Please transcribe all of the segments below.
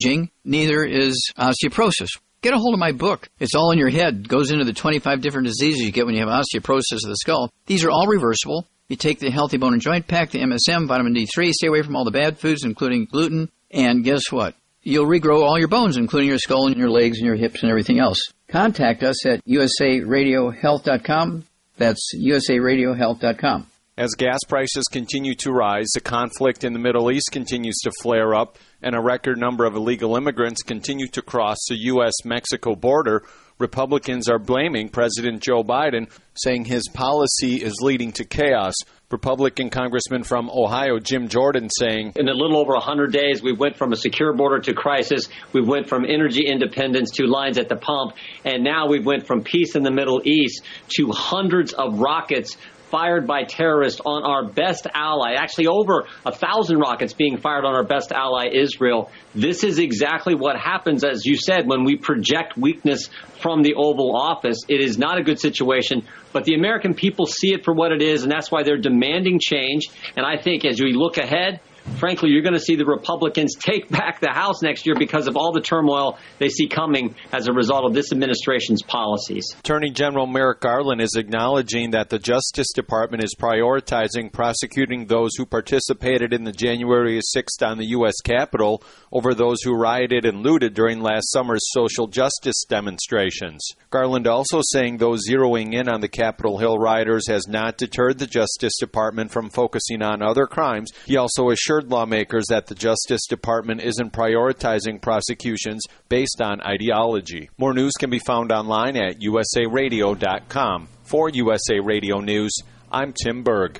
aging, neither is osteoporosis. Get a hold of my book. It's all in your head. It goes into the 25 different diseases you get when you have osteoporosis of the skull. These are all reversible. You take the Healthy Bone and Joint Pack, the MSM, vitamin D3, stay away from all the bad foods, including gluten, and guess what? You'll regrow all your bones, including your skull and your legs and your hips and everything else. Contact us at usaradiohealth.com. That's usaradiohealth.com. As gas prices continue to rise, the conflict in the Middle East continues to flare up, and a record number of illegal immigrants continue to cross the U.S.-Mexico border. Republicans are blaming President Joe Biden, saying his policy is leading to chaos. Republican Congressman from Ohio, Jim Jordan, saying, in a little over 100 days, we went from a secure border to crisis. We went from energy independence to lines at the pump. And now we went from peace in the Middle East to hundreds of rockets fired by terrorists on our best ally, actually over 1,000 rockets being fired on our best ally, Israel. This is exactly what happens, as you said, when we project weakness from the Oval Office. It is not a good situation, but the American people see it for what it is, and that's why they're demanding change. And I think as we look ahead, frankly, you're going to see the Republicans take back the House next year because of all the turmoil they see coming as a result of this administration's policies. Attorney General Merrick Garland is acknowledging that the Justice Department is prioritizing prosecuting those who participated in the January 6th on the U.S. Capitol over those who rioted and looted during last summer's social justice demonstrations. Garland also saying those zeroing in on the Capitol Hill rioters has not deterred the Justice Department from focusing on other crimes. He also assured lawmakers that the Justice Department isn't prioritizing prosecutions based on ideology. More news can be found online at usaradio.com. For USA Radio News, I'm Tim Berg.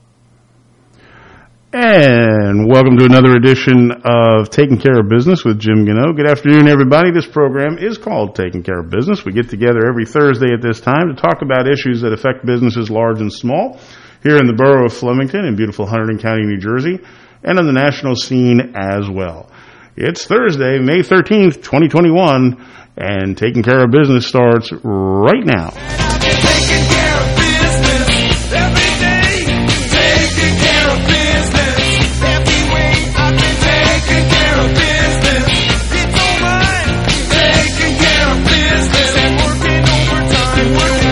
And welcome to another edition of Taking Care of Business with Jim Gano. Good afternoon, everybody. This program is called Taking Care of Business. We get together every Thursday at this time to talk about issues that affect businesses large and small here in the borough of Flemington in beautiful Hunterdon County, New Jersey, and on the national scene as well. It's Thursday, May 13th, 2021, and Taking Care of Business starts right now. Taking care of business every day. Taking care of business every way. I've been taking care of business. It's all mine. Taking care of business and working overtime.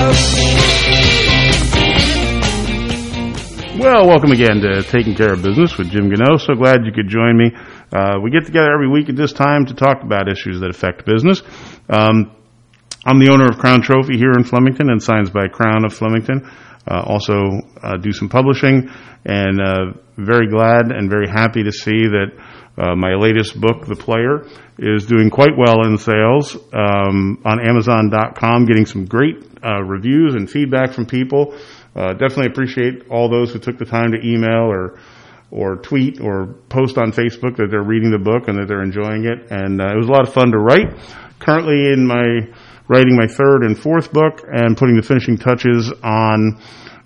Well, welcome again to Taking Care of Business with Jim Gano. So glad you could join me. We get together every week at this time to talk about issues that affect business. I'm the owner of Crown Trophy here in Flemington and Signs by Crown of Flemington. Also do some publishing, and very glad and very happy to see that my latest book, The Player, is doing quite well in sales on Amazon.com, getting some great reviews and feedback from people. Definitely appreciate all those who took the time to email or tweet or post on Facebook that they're reading the book and that they're enjoying it. And it was a lot of fun to write. Currently writing my third and fourth book and putting the finishing touches on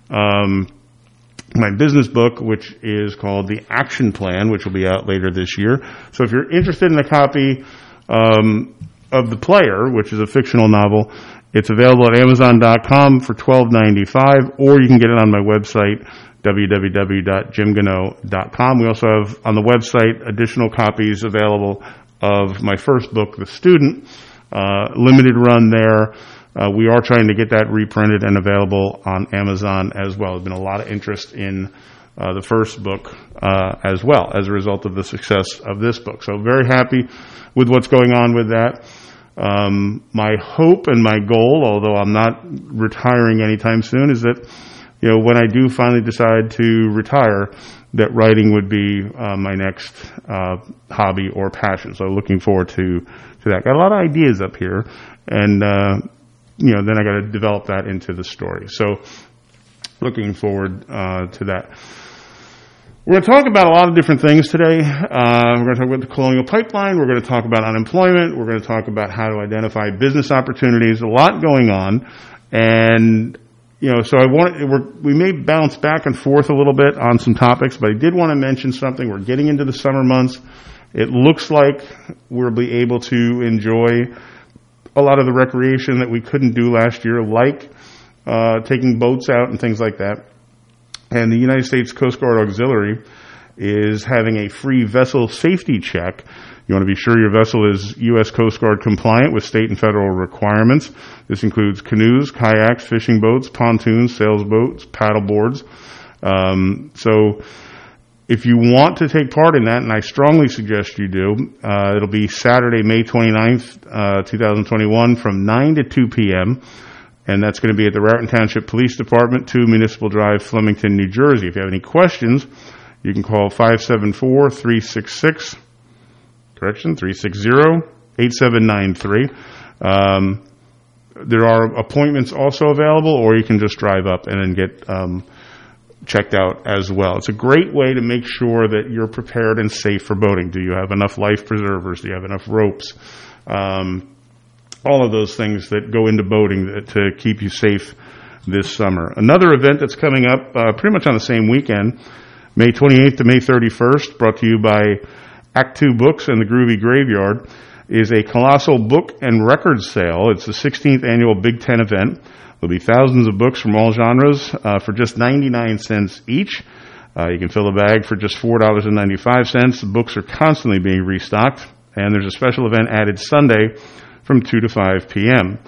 my business book, which is called The Action Plan, which will be out later this year. So if you're interested in a copy of The Player, which is a fictional novel, it's available at Amazon.com for $12.95, or you can get it on my website, www.jimgano.com. We also have on the website additional copies available of my first book, The Student, limited run there. We are trying to get that reprinted and available on Amazon as well. There's been a lot of interest in the first book as well as a result of the success of this book. So very happy with what's going on with that. My hope and my goal, although I'm not retiring anytime soon, is that, when I do finally decide to retire, that writing would be my next hobby or passion. So looking forward to that. Got a lot of ideas up here, and then I got to develop that into the story. So looking forward to that. We're going to talk about a lot of different things today. We're going to talk about the Colonial Pipeline. We're going to talk about unemployment. We're going to talk about how to identify business opportunities. A lot going on, and so we may bounce back and forth a little bit on some topics, but I did want to mention something. We're getting into the summer months. It looks like we'll be able to enjoy a lot of the recreation that we couldn't do last year, like taking boats out and things like that. And the United States Coast Guard Auxiliary is having a free vessel safety check. You want to be sure your vessel is U.S. Coast Guard compliant with state and federal requirements. This includes canoes, kayaks, fishing boats, pontoons, sailboats, paddle boards. So if you want to take part in that, and I strongly suggest you do, it'll be Saturday, May 29th, 2021 from 9 to 2 p.m., and that's going to be at the Raritan Township Police Department, 2 Municipal Drive, Flemington, New Jersey. If you have any questions, you can call 360-8793. There are appointments also available, or you can just drive up and then get checked out as well. It's a great way to make sure that you're prepared and safe for boating. Do you have enough life preservers? Do you have enough ropes? All of those things that go into boating to keep you safe this summer. Another event that's coming up pretty much on the same weekend, May 28th to May 31st, brought to you by Act Two Books and the Groovy Graveyard, is a colossal book and record sale. It's the 16th annual Big Ten event. There'll be thousands of books from all genres for just 99 cents each. You can fill a bag for just $4.95. The books are constantly being restocked, and there's a special event added Sunday from 2 to 5 p.m.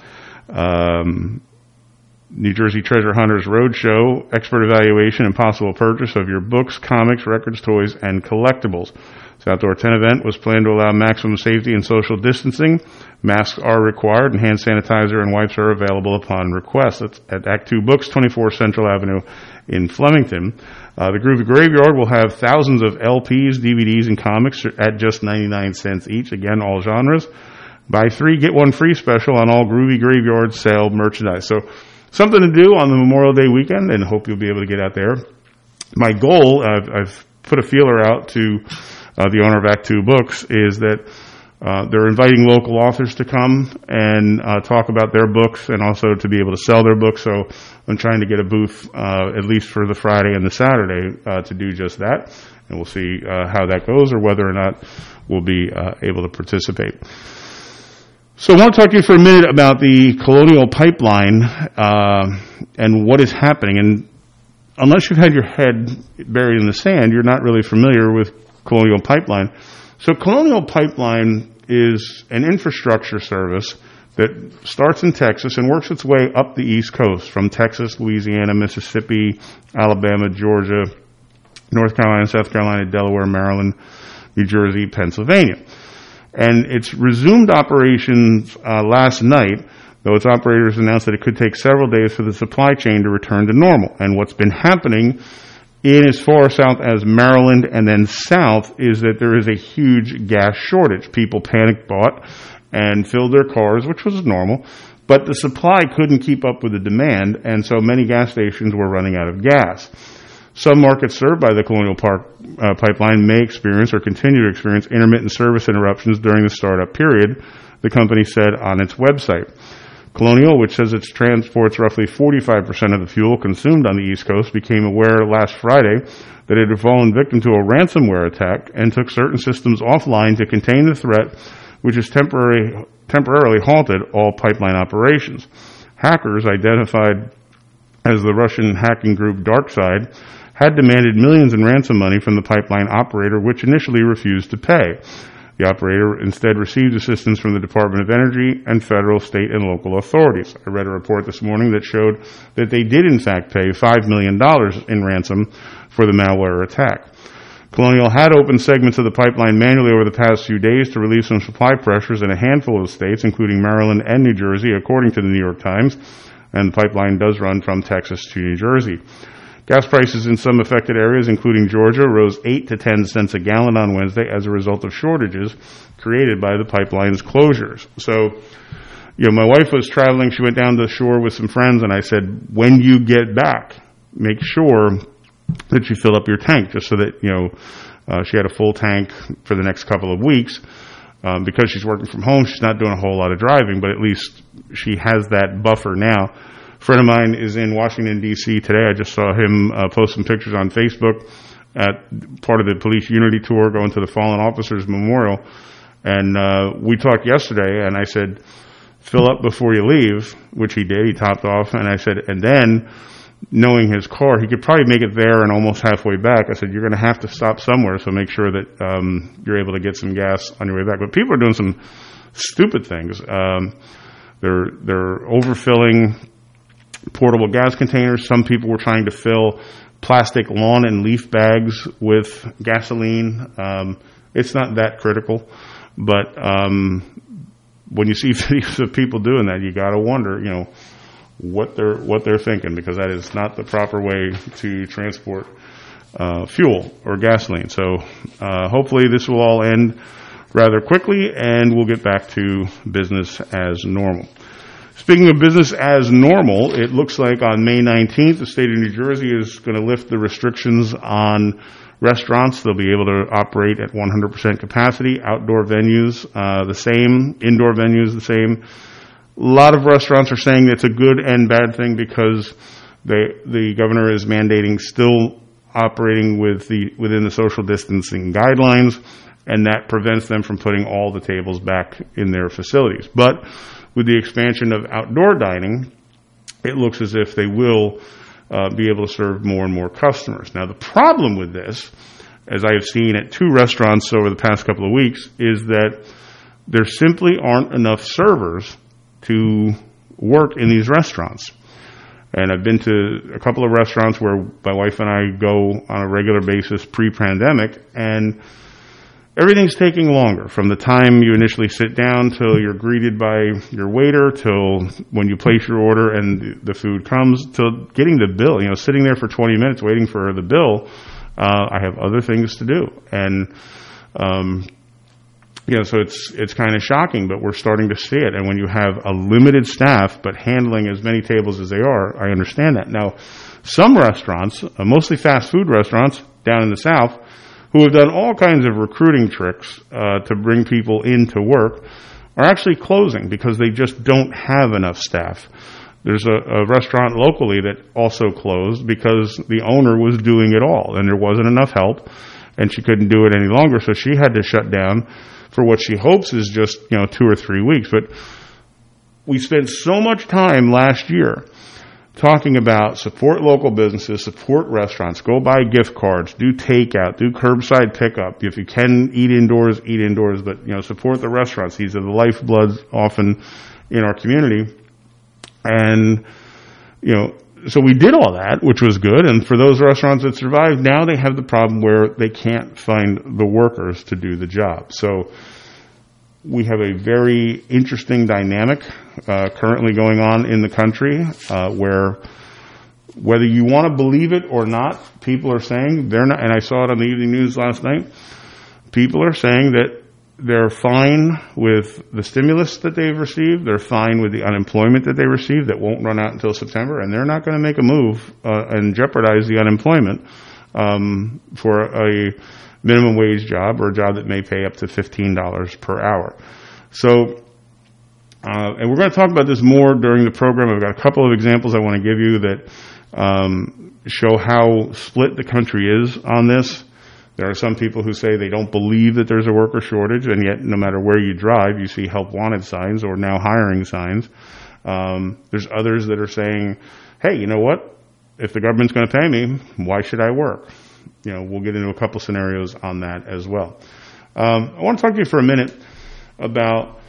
New Jersey Treasure Hunters Roadshow, expert evaluation and possible purchase of your books, comics, records, toys, and collectibles. This outdoor tent event was planned to allow maximum safety and social distancing. Masks are required, and hand sanitizer and wipes are available upon request. That's at Act Two Books, 24 Central Avenue in Flemington. The Groovy Graveyard will have thousands of LPs, DVDs, and comics at just 99 cents each. Again, all genres. Buy 3, get 1 free special on all Groovy Graveyard sale merchandise. So something to do on the Memorial Day weekend, and hope you'll be able to get out there. My goal, I've put a feeler out to the owner of Act Two Books, is that they're inviting local authors to come and talk about their books, and also to be able to sell their books. So I'm trying to get a booth, at least for the Friday and the Saturday, to do just that. And we'll see how that goes, or whether or not we'll be able to participate. So I want to talk to you for a minute about the Colonial Pipeline and what is happening. And unless you've had your head buried in the sand, you're not really familiar with Colonial Pipeline. So Colonial Pipeline is an infrastructure service that starts in Texas and works its way up the East Coast from Texas, Louisiana, Mississippi, Alabama, Georgia, North Carolina, South Carolina, Delaware, Maryland, New Jersey, Pennsylvania. And it's resumed operations last night, though its operators announced that it could take several days for the supply chain to return to normal. And what's been happening in as far south as Maryland and then south is that there is a huge gas shortage. People panic bought and filled their cars, which was normal, but the supply couldn't keep up with the demand, and so many gas stations were running out of gas. Some markets served by the Colonial Pipeline may experience or continue to experience intermittent service interruptions during the startup period, the company said on its website. Colonial, which says it transports roughly 45% of the fuel consumed on the East Coast, became aware last Friday that it had fallen victim to a ransomware attack and took certain systems offline to contain the threat, which has temporarily halted all pipeline operations. Hackers, identified as the Russian hacking group DarkSide, had demanded millions in ransom money from the pipeline operator, which initially refused to pay. The operator instead received assistance from the Department of Energy and federal, state, and local authorities. I read a report this morning that showed that they did in fact pay $5 million in ransom for the malware attack. Colonial had opened segments of the pipeline manually over the past few days to relieve some supply pressures in a handful of states, including Maryland and New Jersey, according to the New York Times, and the pipeline does run from Texas to New Jersey. Gas prices in some affected areas, including Georgia, rose 8 to 10 cents a gallon on Wednesday as a result of shortages created by the pipeline's closures. So, my wife was traveling. She went down to the shore with some friends, and I said, when you get back, make sure that you fill up your tank, just so that, she had a full tank for the next couple of weeks. Because she's working from home, she's not doing a whole lot of driving, but at least she has that buffer now. A friend of mine is in Washington, D.C. today. I just saw him post some pictures on Facebook at part of the Police Unity Tour, going to the Fallen Officers Memorial. And we talked yesterday, and I said, fill up before you leave, which he did. He topped off. And I said, and then knowing his car, he could probably make it there and almost halfway back. I said, you're going to have to stop somewhere, so make sure that you're able to get some gas on your way back. But people are doing some stupid things. They're overfilling portable gas containers. Some people were trying to fill plastic lawn and leaf bags with gasoline. It's not that critical, but when you see videos of people doing that, you got to wonder, what they're thinking, because that is not the proper way to transport fuel or gasoline. So hopefully this will all end rather quickly, and we'll get back to business as normal. Speaking of business as normal, it looks like on May 19th, the state of New Jersey is going to lift the restrictions on restaurants. They'll be able to operate at 100% capacity. Outdoor venues, the same. Indoor venues, the same. A lot of restaurants are saying it's a good and bad thing, because the governor is mandating still operating within the social distancing guidelines, and that prevents them from putting all the tables back in their facilities. But with the expansion of outdoor dining, it looks as if they will be able to serve more and more customers. Now, the problem with this, as I have seen at 2 restaurants over the past couple of weeks, is that there simply aren't enough servers to work in these restaurants. And I've been to a couple of restaurants where my wife and I go on a regular basis pre-pandemic, and everything's taking longer, from the time you initially sit down till you're greeted by your waiter, till when you place your order and the food comes, till getting the bill. Sitting there for 20 minutes waiting for the bill, I have other things to do. And so it's kind of shocking, but we're starting to see it. And when you have a limited staff but handling as many tables as they are, I understand that. Now, some restaurants, mostly fast food restaurants down in the South, who have done all kinds of recruiting tricks to bring people in to work, are actually closing because they just don't have enough staff. There's a restaurant locally that also closed because the owner was doing it all, and there wasn't enough help, and she couldn't do it any longer, so she had to shut down for what she hopes is just 2 or 3 weeks. But we spent so much time last year talking about support local businesses, support restaurants, go buy gift cards, do takeout, do curbside pickup. If you can eat indoors, but support the restaurants. These are the lifebloods often in our community. And so we did all that, which was good. And for those restaurants that survived, now they have the problem where they can't find the workers to do the job. So we have a very interesting dynamic currently going on in the country where, whether you want to believe it or not, people are saying they're not, and I saw it on the evening news last night, people are saying that they're fine with the stimulus that they've received. They're fine with the unemployment that they received that won't run out until September, and they're not going to make a move and jeopardize the unemployment for a minimum wage job or a job that may pay up to $15 per hour. So, and we're going to talk about this more during the program. I've got a couple of examples I want to give you that show how split the country is on this. There are some people who say they don't believe that there's a worker shortage, and yet no matter where you drive, you see help wanted signs or now hiring signs. There's others that are saying, hey, you know what? If the government's going to pay me, why should I work? We'll get into a couple scenarios on that as well. I want to talk to you for a minute about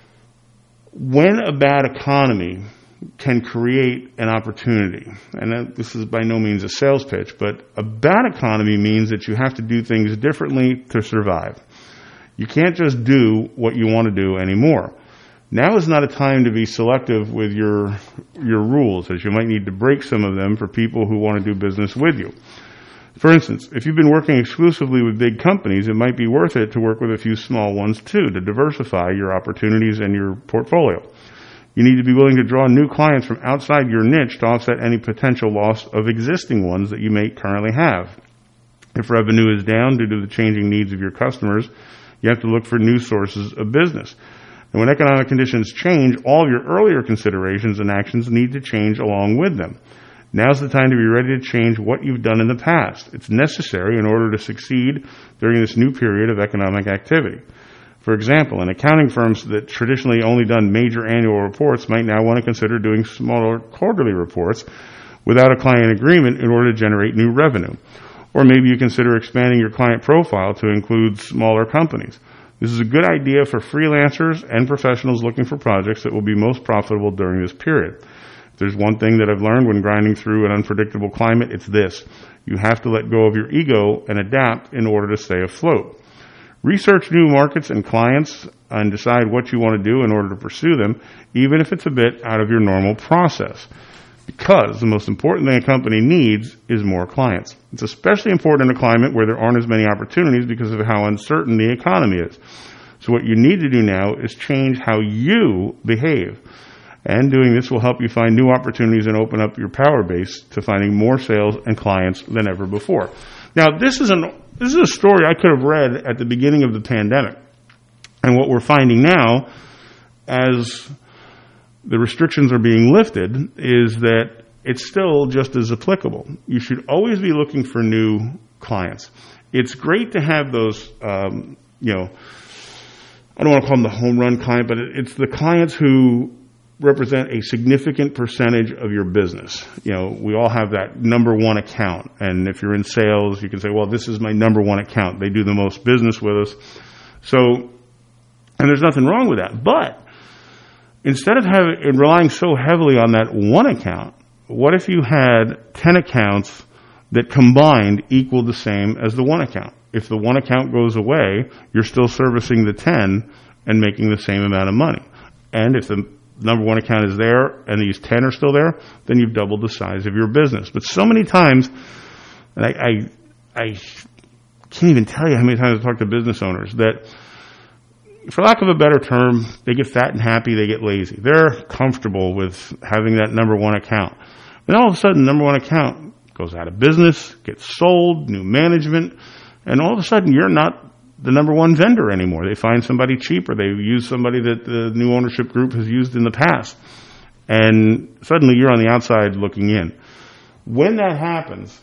when a bad economy can create an opportunity. And this is by no means a sales pitch, but a bad economy means that you have to do things differently to survive. You can't just do what you want to do anymore. Now is not a time to be selective with your rules, as you might need to break some of them for people who want to do business with you. For instance, if you've been working exclusively with big companies, it might be worth it to work with a few small ones too, to diversify your opportunities and your portfolio. You need to be willing to draw new clients from outside your niche to offset any potential loss of existing ones that you may currently have. If revenue is down due to the changing needs of your customers, you have to look for new sources of business. And when economic conditions change, all of your earlier considerations and actions need to change along with them. Now's the time to be ready to change what you've done in the past. It's necessary in order to succeed during this new period of economic activity. For example, accounting firms that traditionally only done major annual reports might now want to consider doing smaller quarterly reports, without a client agreement in order to generate new revenue. Or maybe you consider expanding your client profile to include smaller companies. This is a good idea for freelancers and professionals looking for projects that will be most profitable during this period. If there's one thing that I've learned when grinding through an unpredictable climate, it's this. You have to let go of your ego and adapt in order to stay afloat. Research new markets and clients and decide what you want to do in order to pursue them, even if it's a bit out of your normal process. Because the most important thing a company needs is more clients. It's especially important in a climate where there aren't as many opportunities because of how uncertain the economy is. So what you need to do now is change how you behave. And doing this will help you find new opportunities and open up your power base to finding more sales and clients than ever before. Now, this is a story I could have read at the beginning of the pandemic. And what we're finding now, as the restrictions are being lifted, is that it's still just as applicable. You should always be looking for new clients. It's great to have those, I don't want to call them the home run client, but it's the clients who represent a significant percentage of your business. We all have that number one account. And if you're in sales, you can say, well, this is my number one account. They do the most business with us. So, and there's nothing wrong with that. But instead of relying so heavily on that one account, what if you had 10 accounts that combined equal the same as the one account? If the one account goes away, you're still servicing the 10 and making the same amount of money. And if the number one account is there and these 10 are still there, then you've doubled the size of your business. But so many times, and I can't even tell you how many times I talk to business owners that, for lack of a better term, they get fat and happy, they get lazy. They're comfortable with having that number one account. And all of a sudden, number one account goes out of business, gets sold, new management, and all of a sudden you're not the number one vendor anymore. They find somebody cheaper. They use somebody that the new ownership group has used in the past. And suddenly you're on the outside looking in. When that happens,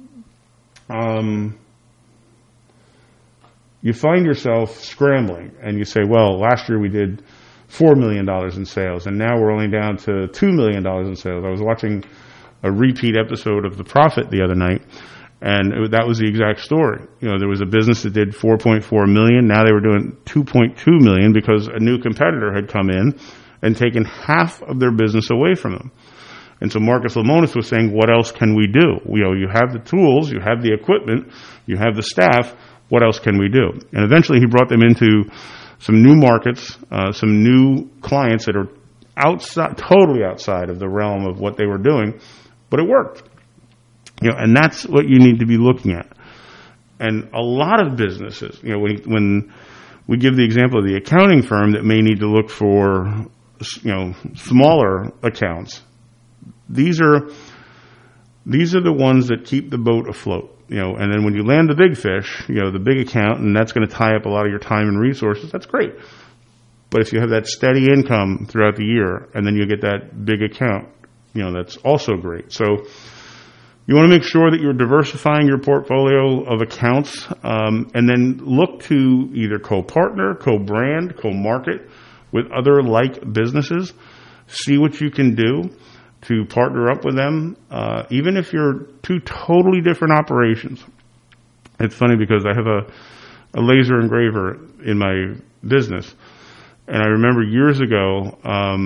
you find yourself scrambling and you say, well, last year we did $4 million in sales and now we're only down to $2 million in sales. I was watching a repeat episode of The Prophet the other night, and that was the exact story. There was a business that did $4.4 million. Now they were doing $2.2 million because a new competitor had come in and taken half of their business away from them. And so Marcus Lemonis was saying, what else can we do? You have the tools, you have the equipment, you have the staff. What else can we do? And eventually he brought them into some new markets, some new clients that are totally outside of the realm of what they were doing, but it worked. And that's what you need to be looking at. And a lot of businesses, when we give the example of the accounting firm that may need to look for, smaller accounts, these are the ones that keep the boat afloat. And then when you land the big fish, the big account, and that's going to tie up a lot of your time and resources, that's great. But if you have that steady income throughout the year, and then you get that big account, that's also great. So you want to make sure that you're diversifying your portfolio of accounts, and then look to either co-partner, co-brand, co-market with other like businesses. See what you can do to partner up with them, even if you're two totally different operations. It's funny because I have a laser engraver in my business, and I remember years ago,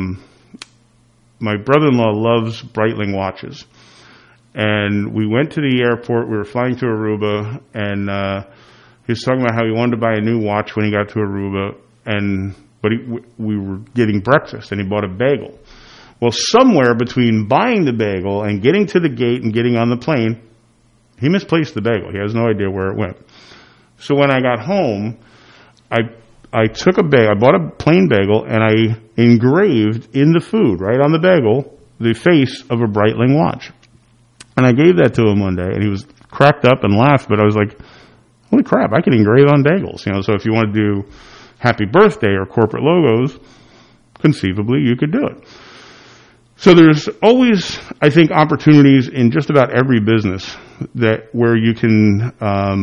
my brother-in-law loves Breitling watches. And we went to the airport. We were flying to Aruba, and he was talking about how he wanted to buy a new watch when he got to Aruba. But we were getting breakfast, and he bought a bagel. Well, somewhere between buying the bagel and getting to the gate and getting on the plane, he misplaced the bagel. He has no idea where it went. So when I got home, I took a bagel. I bought a plain bagel, and I engraved in the food, right on the bagel, the face of a Breitling watch. And I gave that to him one day, and he was cracked up and laughed, but I was like, holy crap, I can engrave on bagels. So if you want to do happy birthday or corporate logos, conceivably you could do it. So there's always, I think, opportunities in just about every business where you can,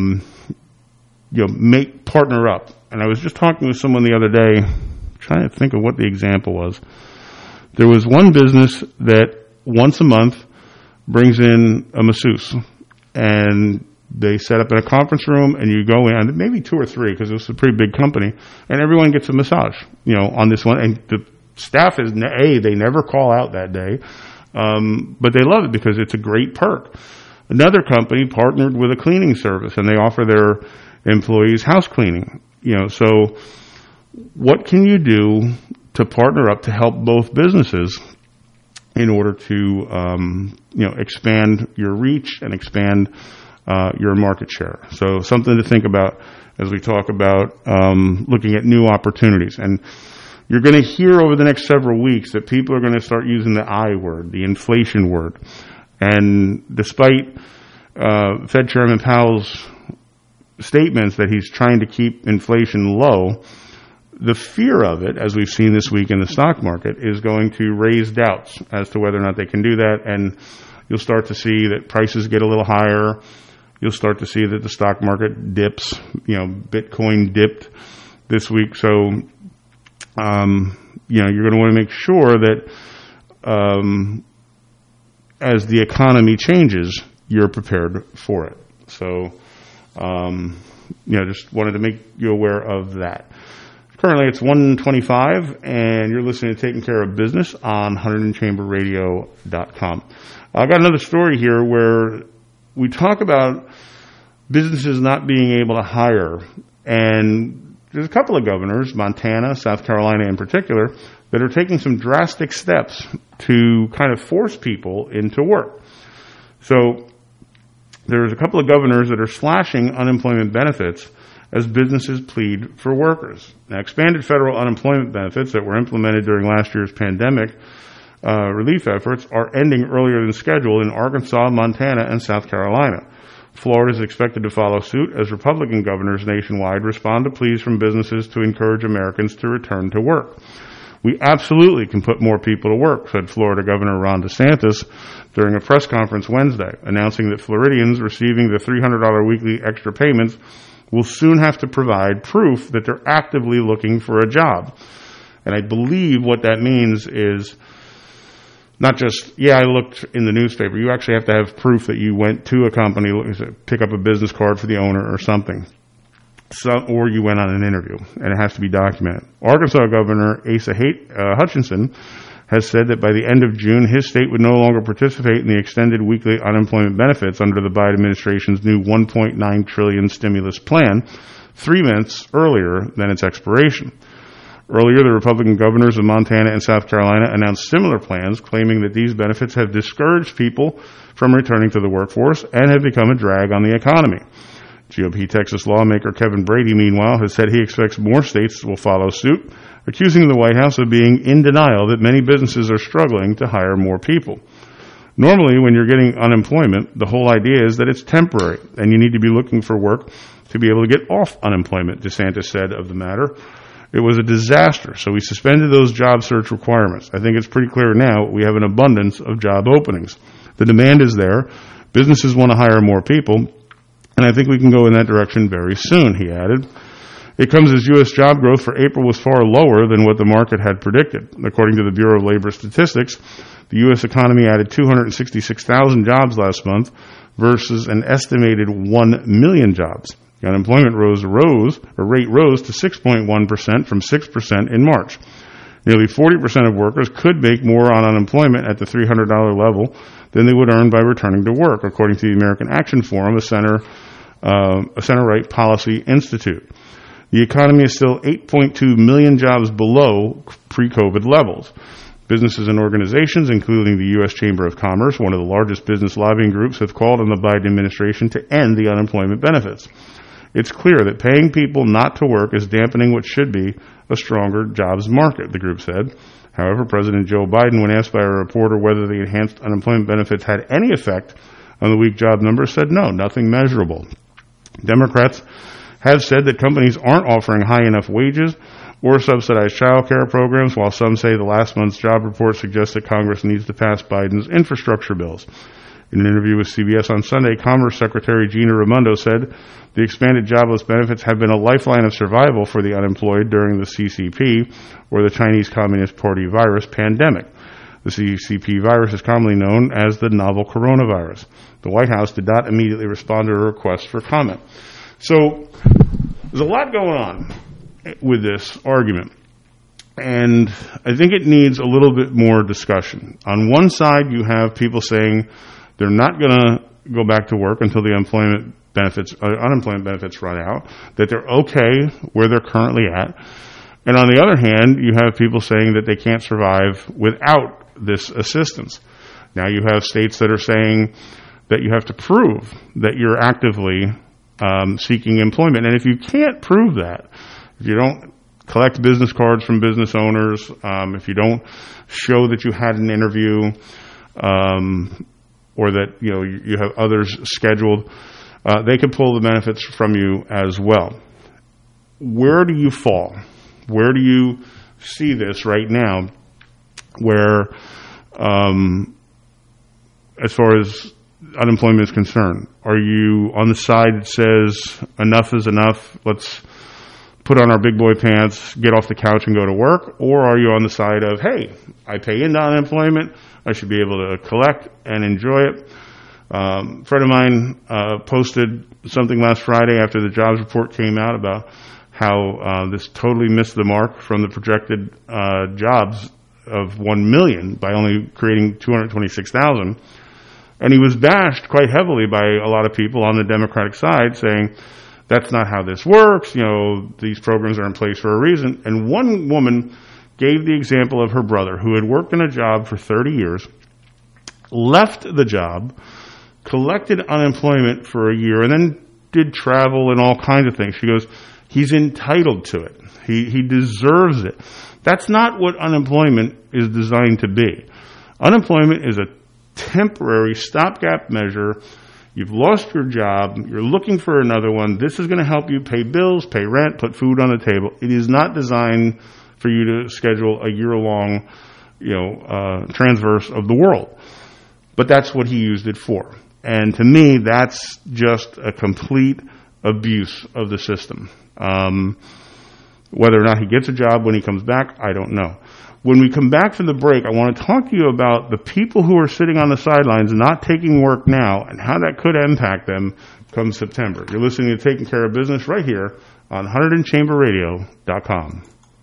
partner up. And I was just talking with someone the other day, trying to think of what the example was. There was one business that once a month brings in a masseuse, and they set up in a conference room, and you go in, maybe 2 or 3, because it was a pretty big company, and everyone gets a massage, on this one. And the staff is, they never call out that day, but they love it because it's a great perk. Another company partnered with a cleaning service, and they offer their employees house cleaning. So what can you do to partner up to help both businesses in order to, expand your reach and expand your market share? So something to think about as we talk about looking at new opportunities. And you're going to hear over the next several weeks that people are going to start using the I word, the inflation word. And despite Fed Chairman Powell's statements that he's trying to keep inflation low, the fear of it, as we've seen this week in the stock market, is going to raise doubts as to whether or not they can do that. And you'll start to see that prices get a little higher. You'll start to see that the stock market dips. Bitcoin dipped this week. So, you're going to want to make sure that as the economy changes, you're prepared for it. So, just wanted to make you aware of that. Currently, it's 1:25, and you're listening to Taking Care of Business on HuntingtonChamberRadio.com. I've got another story here where we talk about businesses not being able to hire, and there's a couple of governors, Montana, South Carolina in particular, that are taking some drastic steps to kind of force people into work. So there's a couple of governors that are slashing unemployment benefits as businesses plead for workers. Now, expanded federal unemployment benefits that were implemented during last year's pandemic relief efforts are ending earlier than scheduled in Arkansas, Montana, and South Carolina. Florida is expected to follow suit as Republican governors nationwide respond to pleas from businesses to encourage Americans to return to work. We absolutely can put more people to work, said Florida Governor Ron DeSantis during a press conference Wednesday, announcing that Floridians receiving the $300 weekly extra payments will soon have to provide proof that they're actively looking for a job. And I believe what that means is not just, I looked in the newspaper. You actually have to have proof that you went to a company, pick up a business card for the owner or something. Or you went on an interview, and it has to be documented. Arkansas Governor Asa Hutchinson has said that by the end of June, his state would no longer participate in the extended weekly unemployment benefits under the Biden administration's new $1.9 trillion stimulus plan, 3 months earlier than its expiration. Earlier, the Republican governors of Montana and South Carolina announced similar plans, claiming that these benefits have discouraged people from returning to the workforce and have become a drag on the economy. GOP Texas lawmaker Kevin Brady, meanwhile, has said he expects more states will follow suit, accusing the White House of being in denial that many businesses are struggling to hire more people. Normally, when you're getting unemployment, the whole idea is that it's temporary, and you need to be looking for work to be able to get off unemployment, DeSantis said of the matter. It was a disaster, so we suspended those job search requirements. I think it's pretty clear now we have an abundance of job openings. The demand is there. Businesses want to hire more people, and I think we can go in that direction very soon, he added. It comes as U.S. job growth for April was far lower than what the market had predicted. According to the Bureau of Labor Statistics, the U.S. economy added 266,000 jobs last month versus an estimated 1 million jobs. The unemployment rate rose to 6.1% from 6% in March. Nearly 40% of workers could make more on unemployment at the $300 level than they would earn by returning to work, according to the American Action Forum, a center-right policy institute. The economy is still 8.2 million jobs below pre-COVID levels. Businesses and organizations, including the U.S. Chamber of Commerce, one of the largest business lobbying groups, have called on the Biden administration to end the unemployment benefits. It's clear that paying people not to work is dampening what should be a stronger jobs market, the group said. However, President Joe Biden, when asked by a reporter whether the enhanced unemployment benefits had any effect on the weak job numbers, said no, nothing measurable. Democrats have said that companies aren't offering high enough wages or subsidized child care programs, while some say the last month's job report suggests that Congress needs to pass Biden's infrastructure bills. In an interview with CBS on Sunday, Commerce Secretary Gina Raimondo said the expanded jobless benefits have been a lifeline of survival for the unemployed during the CCP, or the Chinese Communist Party virus pandemic. The CCP virus is commonly known as the novel coronavirus. The White House did not immediately respond to a request for comment. So there's a lot going on with this argument, and I think it needs a little bit more discussion. On one side, you have people saying they're not going to go back to work until the unemployment benefits run out, that they're okay where they're currently at. And on the other hand, you have people saying that they can't survive without this assistance. Now you have states that are saying that you have to prove that you're actively seeking employment. And if you can't prove that, if you don't collect business cards from business owners, if you don't show that you had an interview, or that you have others scheduled, they can pull the benefits from you as well. Where do you fall? Where do you see this right now? Where, as far as unemployment is concerned, are you on the side that says enough is enough? Let's put on our big boy pants, get off the couch and go to work? Or are you on the side of, hey, I pay into unemployment, I should be able to collect and enjoy it? A friend of mine posted something last Friday after the jobs report came out about how this totally missed the mark from the projected jobs of 1 million by only creating 226,000. And he was bashed quite heavily by a lot of people on the Democratic side saying, that's not how this works, these programs are in place for a reason. And one woman gave the example of her brother who had worked in a job for 30 years, left the job, collected unemployment for a year, and then did travel and all kinds of things. She goes, he's entitled to it. He deserves it. That's not what unemployment is designed to be. Unemployment is a temporary stopgap measure. You've lost your job. You're looking for another one. This is going to help you pay bills, pay rent, put food on the table. It is not designed for you to schedule a year-long, transverse of the world. But that's what he used it for. And to me, that's just a complete abuse of the system. Whether or not he gets a job when he comes back, I don't know. When we come back from the break, I want to talk to you about the people who are sitting on the sidelines not taking work now and how that could impact them come September. You're listening to Taking Care of Business right here on HunterdonChamberRadio.com.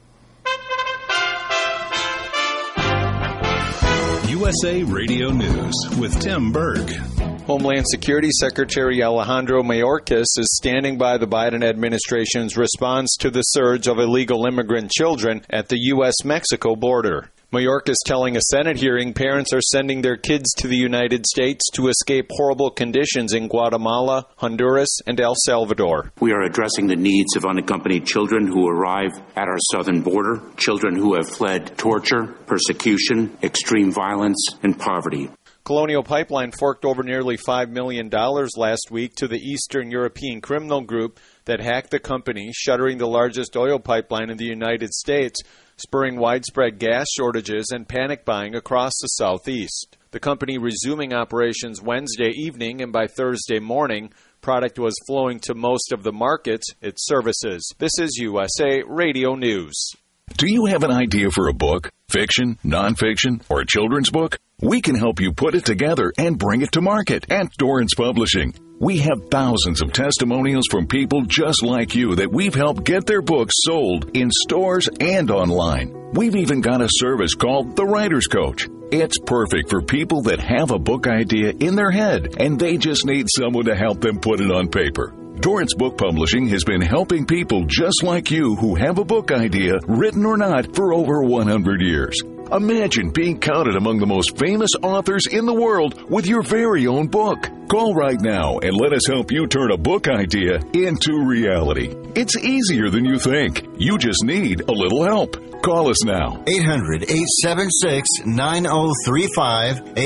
USA Radio News with Tim Berg. Homeland Security Secretary Alejandro Mayorkas is standing by the Biden administration's response to the surge of illegal immigrant children at the U.S.-Mexico border. Mayorkas telling a Senate hearing parents are sending their kids to the United States to escape horrible conditions in Guatemala, Honduras, and El Salvador. We are addressing the needs of unaccompanied children who arrive at our southern border, children who have fled torture, persecution, extreme violence, and poverty. Colonial Pipeline forked over nearly $5 million last week to the Eastern European criminal group that hacked the company, shuttering the largest oil pipeline in the United States, spurring widespread gas shortages and panic buying across the Southeast. The company resuming operations Wednesday evening, and by Thursday morning, product was flowing to most of the markets it services. This is USA Radio News. Do you have an idea for a book? Fiction, nonfiction, or a children's book? We can help you put it together and bring it to market at Dorrance Publishing. We have thousands of testimonials from people just like you that we've helped get their books sold in stores and online. We've even got a service called The Writer's Coach. It's perfect for people that have a book idea in their head and they just need someone to help them put it on paper. Dorrance Book Publishing has been helping people just like you who have a book idea, written or not, for over 100 years. Imagine being counted among the most famous authors in the world with your very own book. Call right now and let us help you turn a book idea into reality. It's easier than you think. You just need a little help. Call us now. 800-876-9035.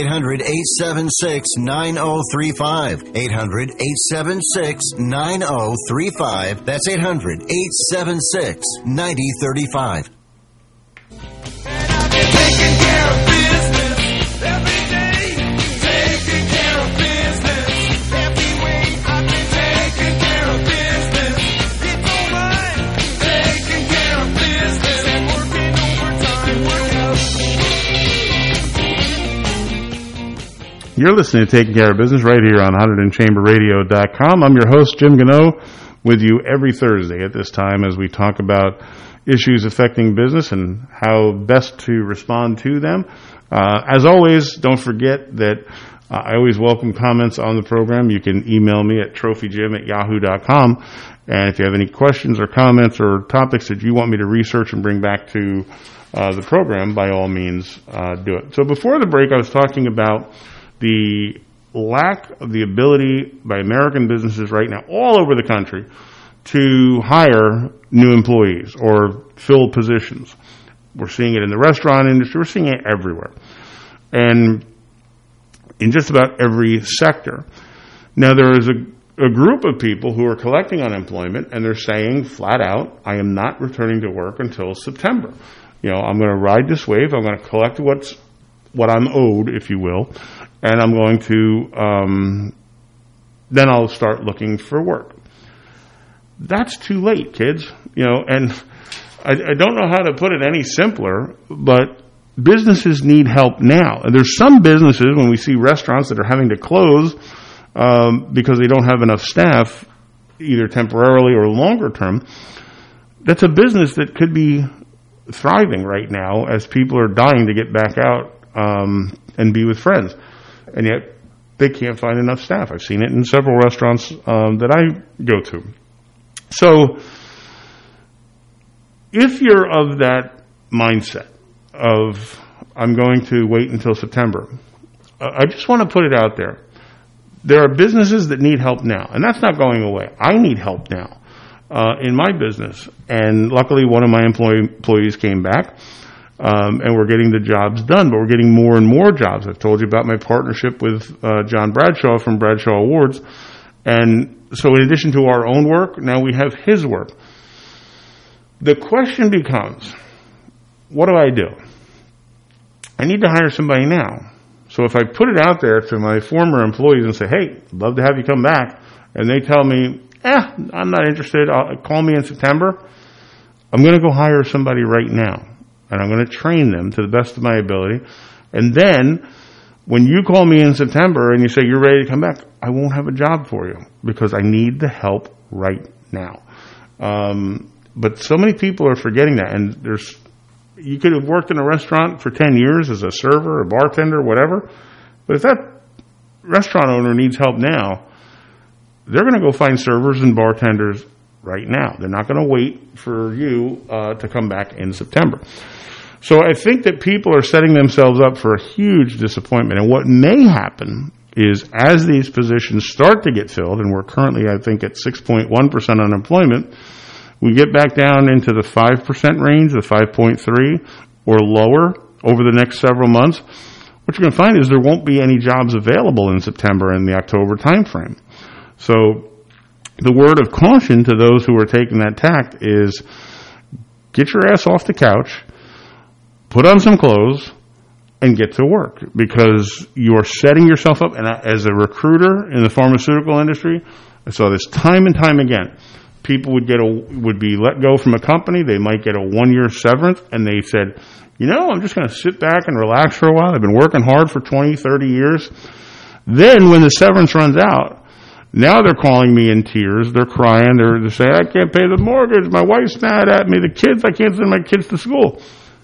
800-876-9035. 800-876-9035. That's 800-876-9035. Taking care of business every day. Taking care of business every way. I've been taking care of business. It's all mine. Taking care of business and working overtime. You're listening to Taking Care of Business right here on HunterdonChamberRadio.com. I'm your host, Jim Gano, with you every Thursday at this time as we talk about issues affecting business and how best to respond to them. As always, don't forget that I always welcome comments on the program. You can email me at trophyjim@yahoo.com. And if you have any questions or comments or topics that you want me to research and bring back to the program, by all means, do it. So before the break, I was talking about the lack of the ability by American businesses right now, all over the country, to hire new employees or fill positions. We're seeing it in the restaurant industry. We're seeing it everywhere. And in just about every sector. Now, there is a group of people who are collecting unemployment, and they're saying flat out, I am not returning to work until September. You know, I'm going to ride this wave. I'm going to collect what I'm owed, if you will, and I'm going to, then I'll start looking for work. That's too late, kids. You know, and I don't know how to put it any simpler, but businesses need help now. And there's some businesses, when we see restaurants that are having to close because they don't have enough staff, either temporarily or longer term, that's a business that could be thriving right now as people are dying to get back out and be with friends. And yet they can't find enough staff. I've seen it in several restaurants that I go to. So if you're of that mindset of I'm going to wait until September, I just want to put it out there. There are businesses that need help now, and that's not going away. I need help now in my business, and luckily one of my employees came back, and we're getting the jobs done, but we're getting more and more jobs. I've told you about my partnership with John Bradshaw from Bradshaw Awards, and so in addition to our own work, now we have his work. The question becomes, what do I do? I need to hire somebody now. So if I put it out there to my former employees and say, hey, I'd love to have you come back, and they tell me, I'm not interested, call me in September, I'm going to go hire somebody right now, and I'm going to train them to the best of my ability. And then when you call me in September and you say you're ready to come back, I won't have a job for you because I need the help right now. But so many people are forgetting that, and you could have worked in a restaurant for 10 years as a server, a bartender, whatever, but if that restaurant owner needs help now, they're going to go find servers and bartenders right now. They're not going to wait for you to come back in September. So I think that people are setting themselves up for a huge disappointment, and what may happen is as these positions start to get filled, and we're currently, I think, at 6.1% unemployment, we get back down into the 5% range, the 5.3 or lower over the next several months. What you're going to find is there won't be any jobs available in September and the October timeframe. So the word of caution to those who are taking that tack is get your ass off the couch, put on some clothes, and get to work, because you're setting yourself up. And as a recruiter in the pharmaceutical industry, I saw this time and time again. People would be let go from a company. They might get a 1-year severance, and they said, I'm just going to sit back and relax for a while. I've been working hard for 20, 30 years. Then when the severance runs out, now they're calling me in tears. They're crying. They're saying, I can't pay the mortgage. My wife's mad at me. The kids, I can't send my kids to school.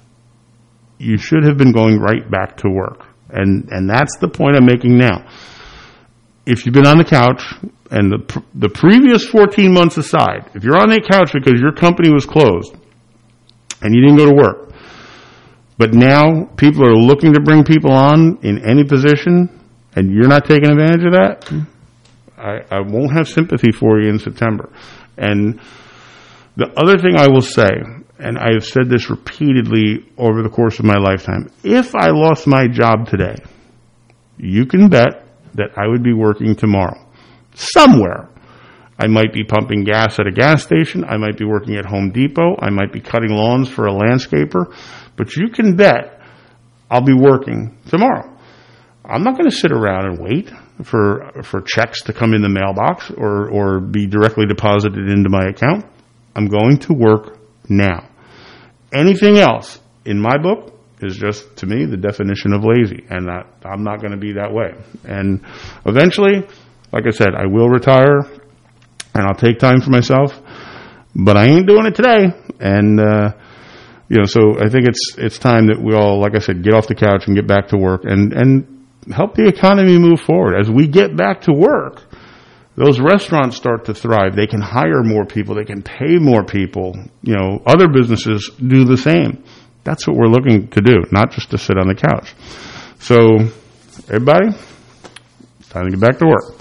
You should have been going right back to work. And that's the point I'm making now. If you've been on the couch, and the previous 14 months aside, if you're on the couch because your company was closed and you didn't go to work, but now people are looking to bring people on in any position and you're not taking advantage of that, I won't have sympathy for you in September. And the other thing I will say, and I have said this repeatedly over the course of my lifetime, if I lost my job today, you can bet that I would be working tomorrow. Somewhere. I might be pumping gas at a gas station. I might be working at Home Depot. I might be cutting lawns for a landscaper. But you can bet I'll be working tomorrow. I'm not going to sit around and wait for checks to come in the mailbox or be directly deposited into my account. I'm going to work now. Anything else, in my book, is just, to me, the definition of lazy, and I'm not going to be that way. And eventually, like I said, I will retire, and I'll take time for myself, but I ain't doing it today. And so I think it's time that we all, like I said, get off the couch and get back to work and help the economy move forward. As we get back to work, those restaurants start to thrive. They can hire more people. They can pay more people. Other businesses do the same. That's what we're looking to do, not just to sit on the couch. So, everybody, it's time to get back to work.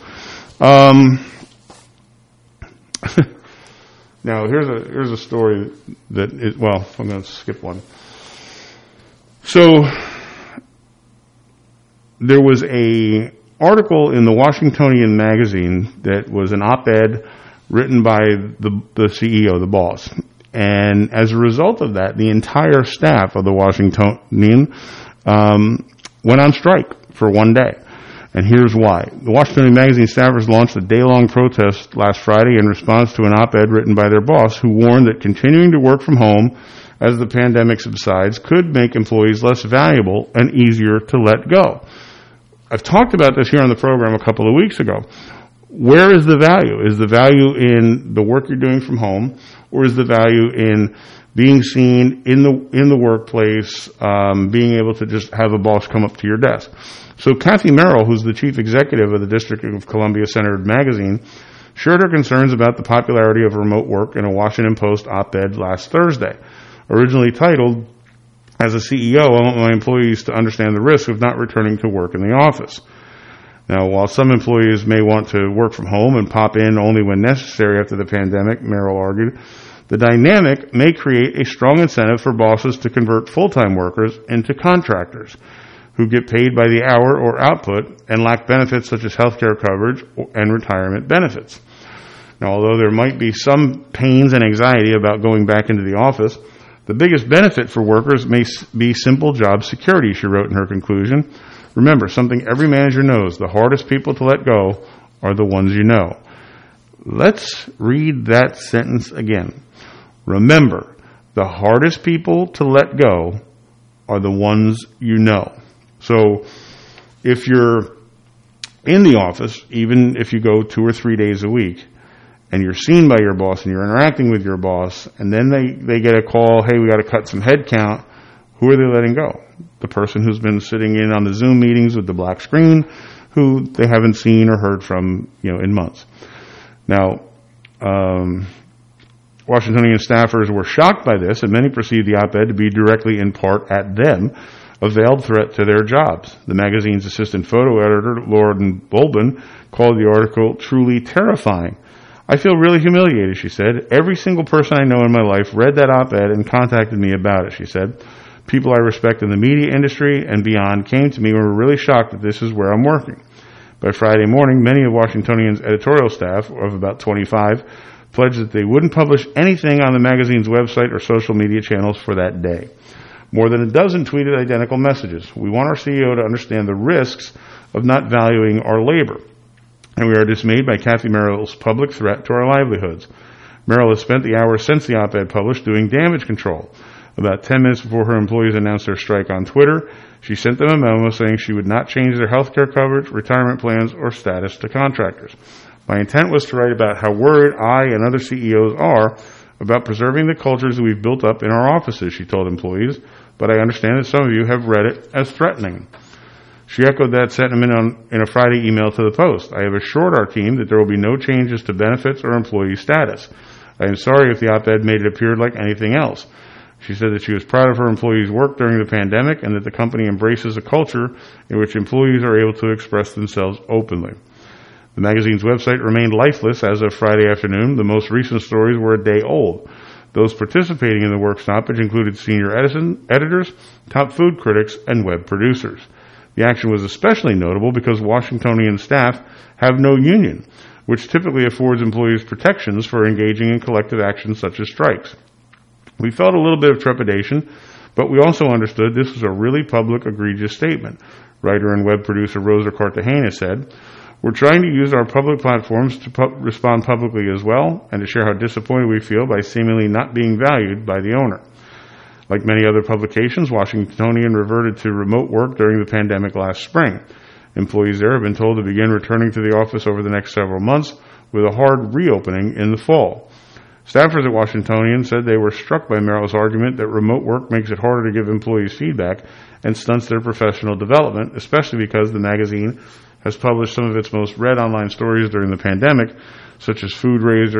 Now, here's a story that is, well, I'm going to skip one. So, there was a article in the Washingtonian magazine that was an op-ed written by the CEO, the boss. And as a result of that, the entire staff of the Washingtonian went on strike for one day. And here's why. The Washingtonian magazine staffers launched a day-long protest last Friday in response to an op-ed written by their boss, who warned that continuing to work from home as the pandemic subsides could make employees less valuable and easier to let go. I've talked about this here on the program a couple of weeks ago. Where is the value? Is the value in the work you're doing from home, or is the value in being seen in the workplace, being able to just have a boss come up to your desk? So Kathy Merrill, who's the chief executive of the District of Columbia-centered magazine, shared her concerns about the popularity of remote work in a Washington Post op-ed last Thursday, originally titled, "As a CEO, I want my employees to understand the risk of not returning to work in the office." Now, while some employees may want to work from home and pop in only when necessary after the pandemic, Merrill argued, the dynamic may create a strong incentive for bosses to convert full-time workers into contractors who get paid by the hour or output and lack benefits such as health care coverage and retirement benefits. Now, although there might be some pains and anxiety about going back into the office, the biggest benefit for workers may be simple job security, she wrote in her conclusion. Remember, something every manager knows, the hardest people to let go are the ones you know. Let's read that sentence again. Remember, the hardest people to let go are the ones you know. So if you're in the office, even if you go 2 or 3 days a week, and you're seen by your boss and you're interacting with your boss, and then they get a call, hey, we got to cut some head count, who are they letting go? The person who's been sitting in on the Zoom meetings with the black screen, who they haven't seen or heard from, in months. Now, Washingtonian staffers were shocked by this, and many perceived the op-ed to be directly in part at them, a veiled threat to their jobs. The magazine's assistant photo editor, Lauren Bolbin, called the article truly terrifying. I feel really humiliated, she said. Every single person I know in my life read that op-ed and contacted me about it, she said. People I respect in the media industry and beyond came to me and were really shocked that this is where I'm working. By Friday morning, many of Washingtonian's editorial staff, of about 25, pledged that they wouldn't publish anything on the magazine's website or social media channels for that day. More than a dozen tweeted identical messages. We want our CEO to understand the risks of not valuing our labor. And we are dismayed by Kathy Merrill's public threat to our livelihoods. Merrill has spent the hours since the op-ed published doing damage control. About 10 minutes before her employees announced their strike on Twitter, she sent them a memo saying she would not change their health care coverage, retirement plans, or status to contractors. My intent was to write about how worried I and other CEOs are about preserving the cultures that we've built up in our offices, she told employees, but I understand that some of you have read it as threatening. She echoed that sentiment in a Friday email to the Post. I have assured our team that there will be no changes to benefits or employee status. I am sorry if the op-ed made it appear like anything else. She said that she was proud of her employees' work during the pandemic and that the company embraces a culture in which employees are able to express themselves openly. The magazine's website remained lifeless as of Friday afternoon. The most recent stories were a day old. Those participating in the work stoppage included senior editors, top food critics, and web producers. The action was especially notable because Washingtonian staff have no union, which typically affords employees protections for engaging in collective actions such as strikes. We felt a little bit of trepidation, but we also understood this was a really public, egregious statement. Writer and web producer Rosa Cartagena said, "We're trying to use our public platforms to respond publicly as well and to share how disappointed we feel by seemingly not being valued by the owner." Like many other publications, Washingtonian reverted to remote work during the pandemic last spring. Employees there have been told to begin returning to the office over the next several months, with a hard reopening in the fall. Staffers at Washingtonian said they were struck by Merrill's argument that remote work makes it harder to give employees feedback and stunts their professional development, especially because the magazine has published some of its most read online stories during the pandemic, such as food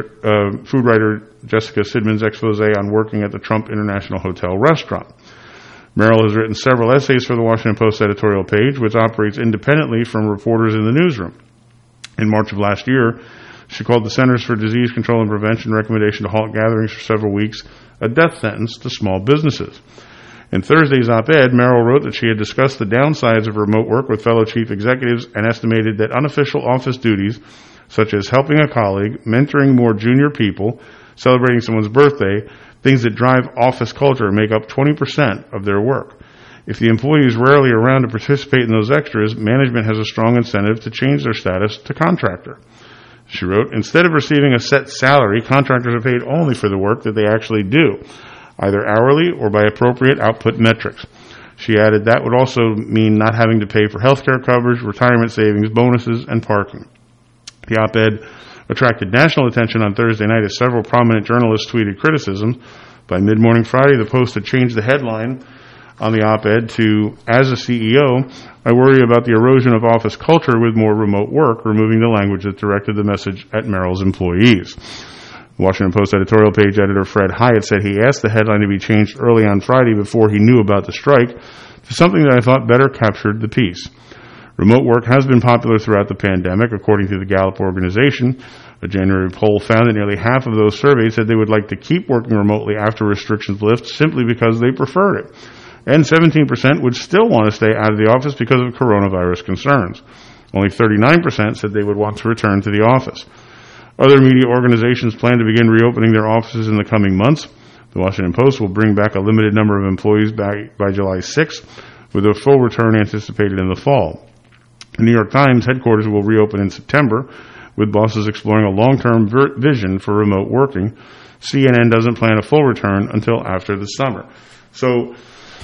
writer Jessica Sidman's expose on working at the Trump International Hotel restaurant. Merrill has written several essays for the Washington Post editorial page, which operates independently from reporters in the newsroom. In March of last year, she called the Centers for Disease Control and Prevention recommendation to halt gatherings for several weeks a death sentence to small businesses. In Thursday's op-ed, Merrill wrote that she had discussed the downsides of remote work with fellow chief executives and estimated that unofficial office duties, such as helping a colleague, mentoring more junior people, celebrating someone's birthday, things that drive office culture, make up 20% of their work. If the employee is rarely around to participate in those extras, management has a strong incentive to change their status to contractor. She wrote, instead of receiving a set salary, contractors are paid only for the work that they actually do, either hourly or by appropriate output metrics. She added that would also mean not having to pay for health care coverage, retirement savings, bonuses, and parking. The op-ed attracted national attention on Thursday night as several prominent journalists tweeted criticisms. By mid-morning Friday, the Post had changed the headline on the op-ed to, as a CEO, I worry about the erosion of office culture with more remote work, removing the language that directed the message at Merrill's employees. The Washington Post editorial page editor Fred Hyatt said he asked the headline to be changed early on Friday before he knew about the strike to something that I thought better captured the piece. Remote work has been popular throughout the pandemic, according to the Gallup organization. A January poll found that nearly half of those surveyed said they would like to keep working remotely after restrictions lift simply because they preferred it. And 17% would still want to stay out of the office because of coronavirus concerns. Only 39% said they would want to return to the office. Other media organizations plan to begin reopening their offices in the coming months. The Washington Post will bring back a limited number of employees by July 6th, with a full return anticipated in the fall. The New York Times headquarters will reopen in September, with bosses exploring a long-term vision for remote working. CNN doesn't plan a full return until after the summer. So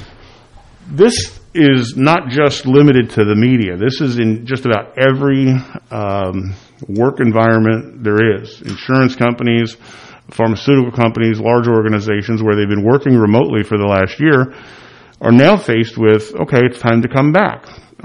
this is not just limited to the media. This is in just about every work environment there is. Insurance companies, pharmaceutical companies, large organizations where they've been working remotely for the last year are now faced with, okay, it's time to come back.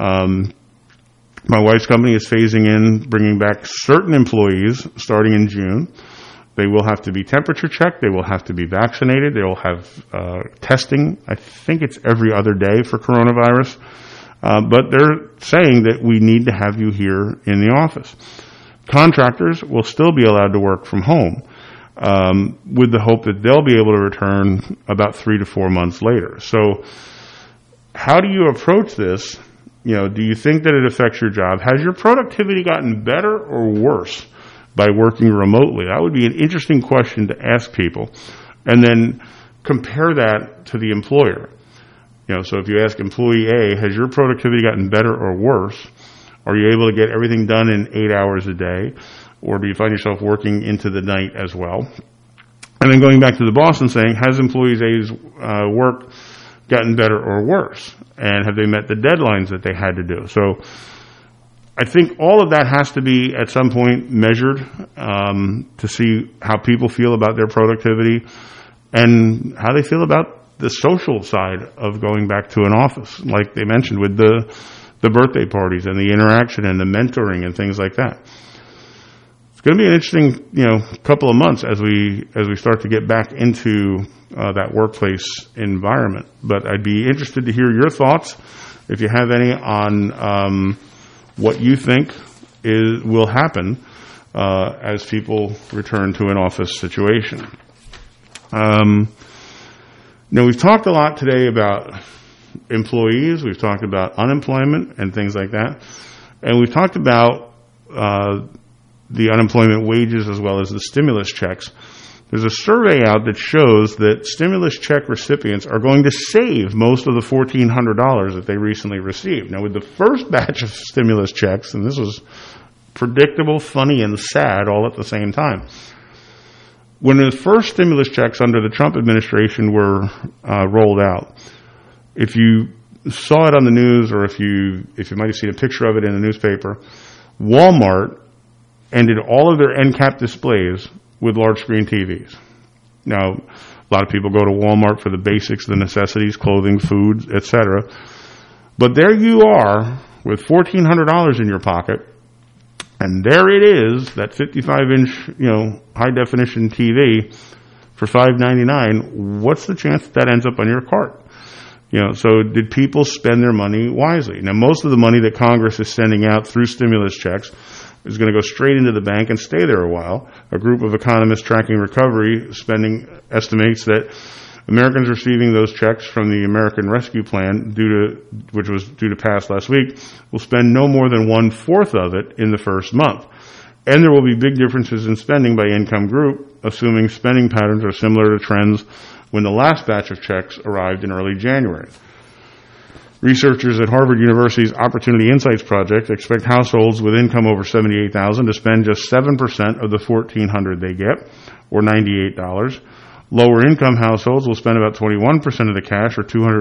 My wife's company is phasing in, bringing back certain employees starting in June. They will have to be temperature checked. They will have to be vaccinated. They will have testing. I think it's every other day for coronavirus. But they're saying that we need to have you here in the office. Contractors will still be allowed to work from home with the hope that they'll be able to return about 3 to 4 months later. So how do you approach this? Do you think that it affects your job? Has your productivity gotten better or worse by working remotely? That would be an interesting question to ask people. And then compare that to the employer. So if you ask employee A, has your productivity gotten better or worse? Are you able to get everything done in 8 hours a day? Or do you find yourself working into the night as well? And then going back to the boss and saying, has employees A's work gotten better or worse? And have they met the deadlines that they had to do? So I think all of that has to be at some point measured to see how people feel about their productivity and how they feel about the social side of going back to an office, like they mentioned with the birthday parties and the interaction and the mentoring and things like that. It's going to be an interesting, couple of months as we start to get back into that workplace environment. But I'd be interested to hear your thoughts, if you have any, on what you think will happen as people return to an office situation. We've talked a lot today about employees. We've talked about unemployment and things like that. And we've talked about the unemployment wages as well as the stimulus checks. There's a survey out that shows that stimulus check recipients are going to save most of the $1,400 that they recently received. Now, with the first batch of stimulus checks, and this was predictable, funny, and sad all at the same time, When the first stimulus checks under the Trump administration were rolled out, if you saw it on the news, or if you might have seen a picture of it in the newspaper, Walmart ended all of their end cap displays with large screen TVs. Now, a lot of people go to Walmart for the basics, the necessities, clothing, food, etc. But there you are with $1,400 in your pocket, and there it is, that 55-inch, high-definition TV for $5.99. What's the chance that ends up on your cart? So did people spend their money wisely? Now, most of the money that Congress is sending out through stimulus checks is going to go straight into the bank and stay there a while. A group of economists tracking recovery spending estimates that Americans receiving those checks from the American Rescue Plan, which was due to pass last week, will spend no more than 1/4 of it in the first month. And there will be big differences in spending by income group, assuming spending patterns are similar to trends when the last batch of checks arrived in early January. Researchers at Harvard University's Opportunity Insights Project expect households with income over $78,000 to spend just 7% of the $1,400 they get, or $98. Lower income households will spend about 21% of the cash, or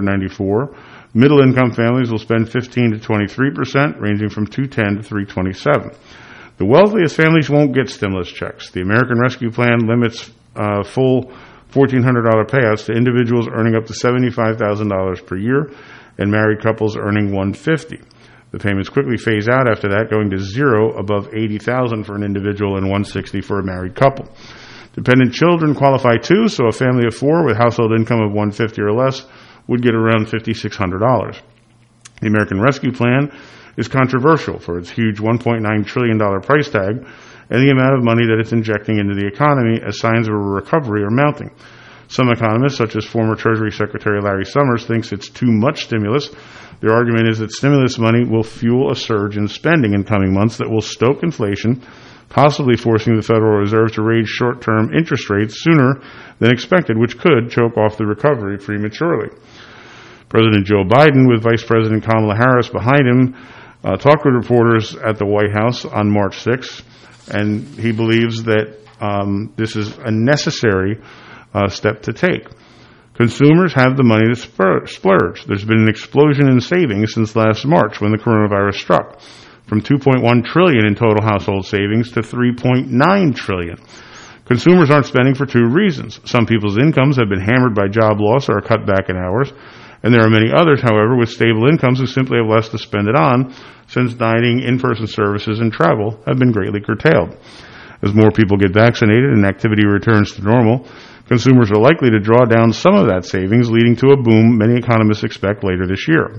$294. Middle income families will spend 15 to 23%, ranging from $210 to $327. The wealthiest families won't get stimulus checks. The American Rescue Plan limits full $1,400 payouts to individuals earning up to $75,000 per year and married couples earning $150,000. The payments quickly phase out after that, going to zero above $80,000 for an individual and $160,000 for a married couple. Dependent children qualify too, so a family of 4 with household income of $150,000 or less would get around $5,600. The American Rescue Plan is controversial for its huge $1.9 trillion price tag and the amount of money that it's injecting into the economy as signs of a recovery are mounting. Some economists, such as former Treasury Secretary Larry Summers, thinks it's too much stimulus. Their argument is that stimulus money will fuel a surge in spending in coming months that will stoke inflation, possibly forcing the Federal Reserve to raise short-term interest rates sooner than expected, which could choke off the recovery prematurely. President Joe Biden, with Vice President Kamala Harris behind him, talked with reporters at the White House on March 6th, and he believes that this is a necessary step to take. Consumers have the money to splurge. There's been an explosion in savings since last March when the coronavirus struck, from $2.1 trillion in total household savings to $3.9 trillion. Consumers aren't spending for 2 reasons. Some people's incomes have been hammered by job loss or a cut back in hours, and there are many others, however, with stable incomes who simply have less to spend it on, since dining, in-person services, and travel have been greatly curtailed. As more people get vaccinated and activity returns to normal, consumers are likely to draw down some of that savings, leading to a boom many economists expect later this year.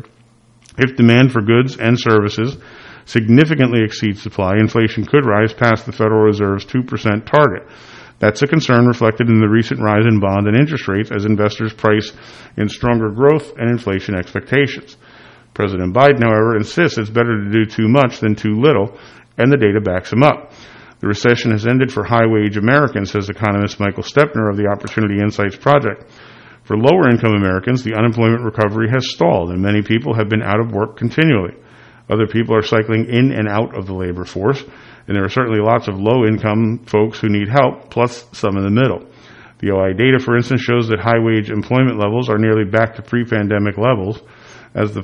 If demand for goods and services significantly exceeds supply, inflation could rise past the Federal Reserve's 2% target. That's a concern reflected in the recent rise in bond and interest rates as investors price in stronger growth and inflation expectations. President Biden, however, insists it's better to do too much than too little, and the data backs him up. The recession has ended for high-wage Americans, says economist Michael Stepner of the Opportunity Insights Project. For lower-income Americans, the unemployment recovery has stalled, and many people have been out of work continually. Other people are cycling in and out of the labor force, and there are certainly lots of low-income folks who need help, plus some in the middle. The OI data, for instance, shows that high-wage employment levels are nearly back to pre-pandemic levels, as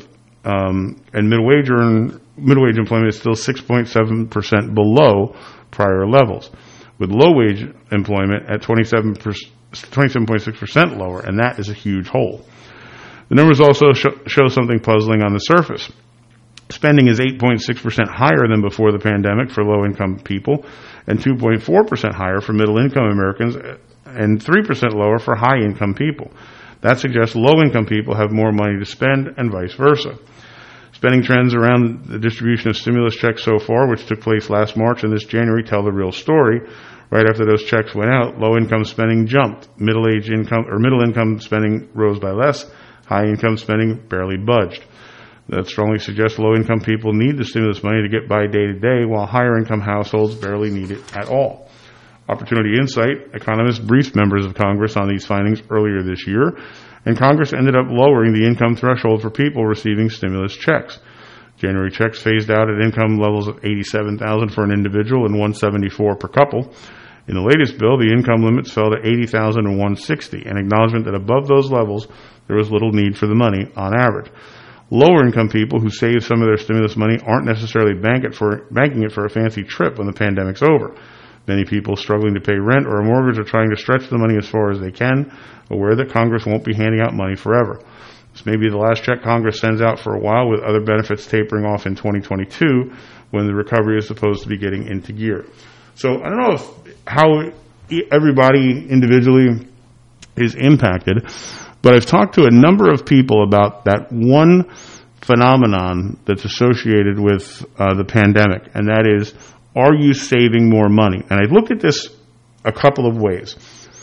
and middle-wage employment is still 6.7% below prior levels, with low-wage employment at 27.6% lower, and that is a huge hole. The numbers also show something puzzling on the surface. Spending is 8.6% higher than before the pandemic for low-income people, and 2.4% higher for middle-income Americans, and 3% lower for high-income people. That suggests low-income people have more money to spend, and vice versa. Spending trends around the distribution of stimulus checks so far, which took place last March and this January, tell the real story. Right after those checks went out, low-income spending jumped. Middle income spending rose by less. High-income spending barely budged. That strongly suggests low-income people need the stimulus money to get by day to day, while higher-income households barely need it at all. Opportunity Insight economists briefed members of Congress on these findings earlier this year, and Congress ended up lowering the income threshold for people receiving stimulus checks. January checks phased out at income levels of $87,000 for an individual and $174,000 per couple, In the latest bill, the income limits fell to $80,000 and $160,000, an acknowledgement that above those levels, there was little need for the money on average. Lower income people who save some of their stimulus money aren't necessarily banking it for a fancy trip when the pandemic's over. Many people struggling to pay rent or a mortgage are trying to stretch the money as far as they can, aware that Congress won't be handing out money forever. This may be the last check Congress sends out for a while, with other benefits tapering off in 2022 when the recovery is supposed to be getting into gear. So I don't know how everybody individually is impacted, but I've talked to a number of people about that one phenomenon that's associated with the pandemic, and that is, are you saving more money? And I've looked at this a couple of ways.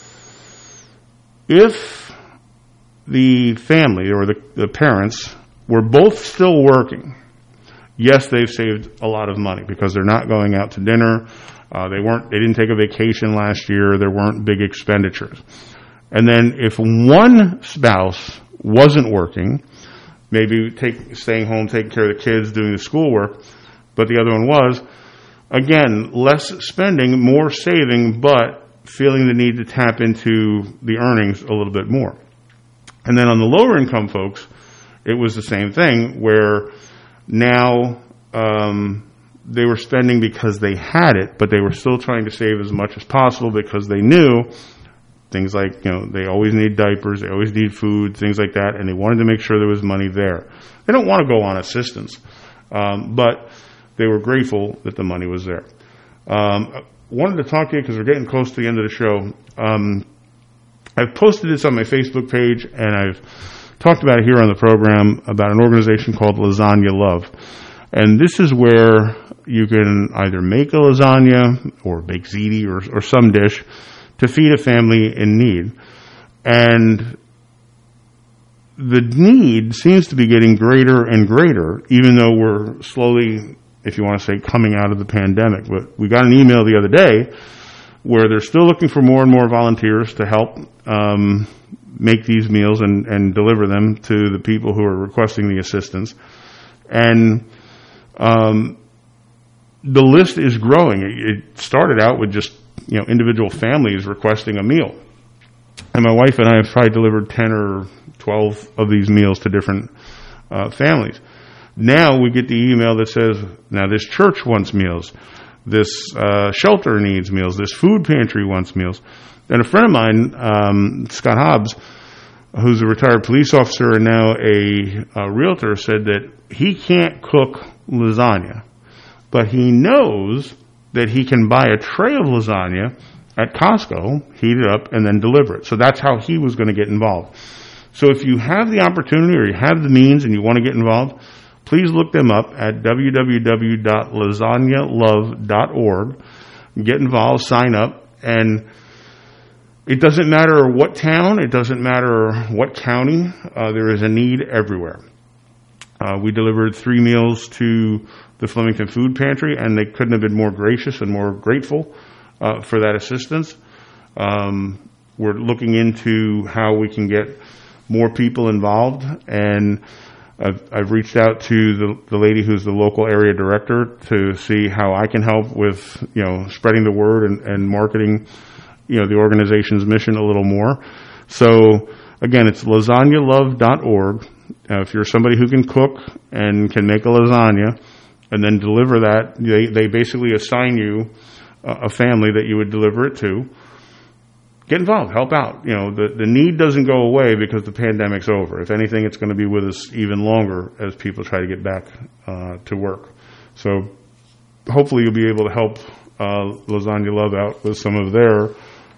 If the family or the parents were both still working, yes, they've saved a lot of money because they're not going out to dinner. They didn't take a vacation last year. There weren't big expenditures. And then if one spouse wasn't working, maybe staying home, taking care of the kids, doing the schoolwork, but the other one was, again, less spending, more saving, but feeling the need to tap into the earnings a little bit more. And then on the lower income folks, it was the same thing, where now they were spending because they had it, but they were still trying to save as much as possible because they knew things like, they always need diapers, they always need food, things like that, and they wanted to make sure there was money there. They don't want to go on assistance, but they were grateful that the money was there. Wanted to talk to you because we're getting close to the end of the show. I've posted this on my Facebook page, and I've talked about it here on the program, about an organization called Lasagna Love. And this is where you can either make a lasagna or bake ziti or some dish to feed a family in need. And the need seems to be getting greater and greater, even though we're slowly, if you want to say, coming out of the pandemic. But we got an email the other day where they're still looking for more and more volunteers to help make these meals and deliver them to the people who are requesting the assistance. And the list is growing. It started out with just individual families requesting a meal. And my wife and I have probably delivered 10 or 12 of these meals to different families. Now we get the email that says, now this church wants meals, this shelter needs meals, this food pantry wants meals. And a friend of mine, Scott Hobbs, who's a retired police officer and now a realtor, said that he can't cook lasagna, but he knows that he can buy a tray of lasagna at Costco, heat it up, and then deliver it. So that's how he was going to get involved. So if you have the opportunity or you have the means and you want to get involved, please look them up at www.lasagnalove.org. Get involved, sign up, and it doesn't matter what town, it doesn't matter what county, there is a need everywhere. We delivered 3 meals to the Flemington Food Pantry, and they couldn't have been more gracious and more grateful for that assistance. We're looking into how we can get more people involved, and I've reached out to the lady who's the local area director to see how I can help with spreading the word and marketing the organization's mission a little more. So again, it's lasagnalove.org. If you're somebody who can cook and can make a lasagna and then deliver that, they basically assign you a family that you would deliver it to. Get involved, help out. The need doesn't go away because the pandemic's over. If anything, it's going to be with us even longer as people try to get back to work. So hopefully you'll be able to help Lasagna Love out with some of their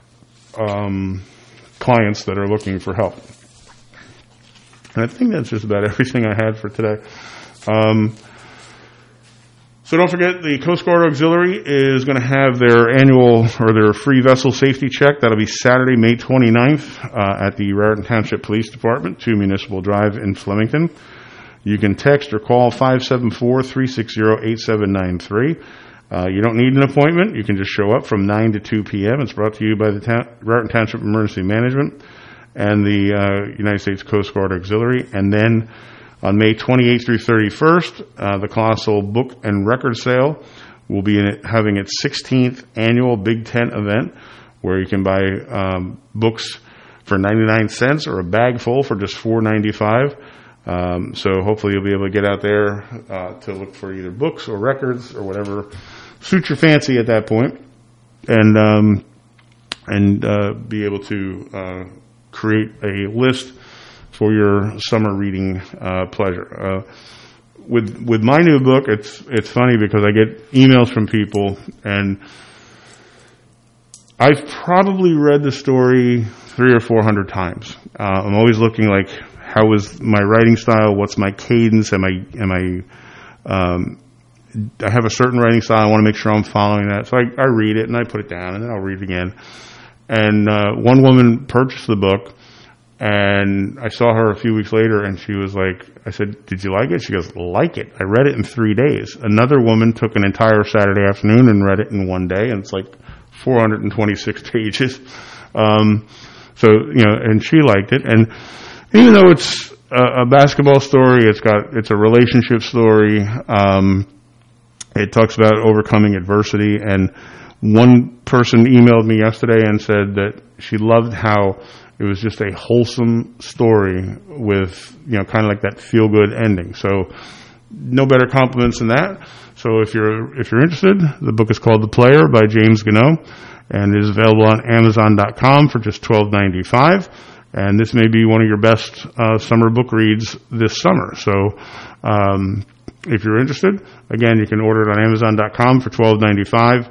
clients that are looking for help. And I think that's just about everything I had for today. So don't forget, the Coast Guard Auxiliary is going to have their annual or their free vessel safety check. That'll be Saturday, May 29th at the Raritan Township Police Department, 2 Municipal Drive in Flemington. You can text or call 574-360-8793. You don't need an appointment. You can just show up from 9 to 2 p.m. It's brought to you by the Raritan Township Emergency Management and the United States Coast Guard Auxiliary. And then on May 28th through 31st, the Colossal Book and Record Sale will be having its 16th annual Big Tent event, where you can buy books for 99 cents or a bag full for just $4.95. So hopefully you'll be able to get out there to look for either books or records or whatever suits your fancy at that point, and be able to create a list for your summer reading pleasure. With my new book, it's funny because I get emails from people, and I've probably read the story 300 or 400 times. I'm always looking like, how is my writing style? What's my cadence? I have a certain writing style. I want to make sure I'm following that. So I read it and I put it down, and then I'll read it again. And one woman purchased the book, and I saw her a few weeks later, and she was like, I said, "Did you like it?" She goes, "Like it. I read it in 3 days." Another woman took an entire Saturday afternoon and read it in 1 day, and it's like 426 pages. So, and she liked it. And even though it's a basketball story, it's a relationship story. It talks about overcoming adversity. And one person emailed me yesterday and said that she loved how it was just a wholesome story with, kind of like that feel-good ending. So no better compliments than that. So if you're interested, the book is called The Player by James Gano, and it is available on Amazon.com for just $12.95. And this may be one of your best summer book reads this summer. So if you're interested, again, you can order it on Amazon.com for $12.95.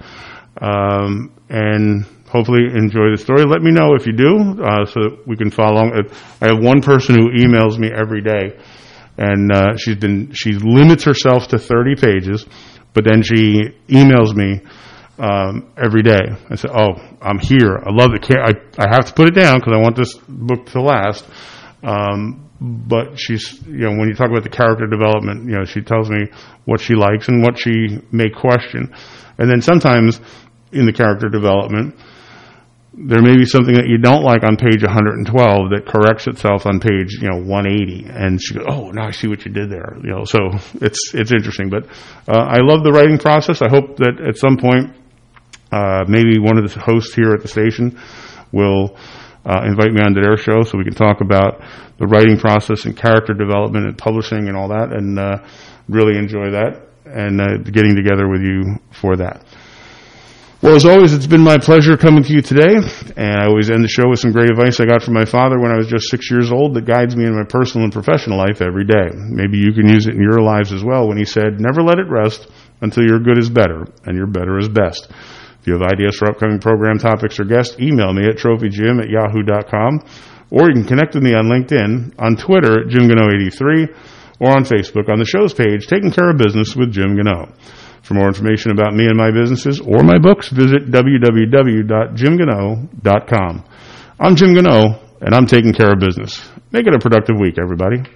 And hopefully enjoy the story. Let me know if you do, so that we can follow along. I have one person who emails me every day, and she limits herself to 30 pages, but then she emails me every day. I said, "Oh, I'm here. I love it. I have to put it down because I want this book to last." But she's, when you talk about the character development, she tells me what she likes and what she may question. And then sometimes in the character development, there may be something that you don't like on page 112 that corrects itself on page 180, and she goes, "Oh, now I see what you did there." So it's interesting. But I love the writing process. I hope that at some point maybe one of the hosts here at the station will invite me onto their show so we can talk about the writing process and character development and publishing and all that, and really enjoy that and getting together with you for that. Well, as always, it's been my pleasure coming to you today, and I always end the show with some great advice I got from my father when I was just 6 years old that guides me in my personal and professional life every day. Maybe you can use it in your lives as well, when he said, "Never let it rest until your good is better and your better is best." If you have ideas for upcoming program topics or guests, email me at trophyjim@yahoo.com, or you can connect with me on LinkedIn, on Twitter at JimGano83, or on Facebook on the show's page, Taking Care of Business with Jim Gano. For more information about me and my businesses or my books, visit www.jimgano.com. I'm Jim Gano, and I'm taking care of business. Make it a productive week, everybody. And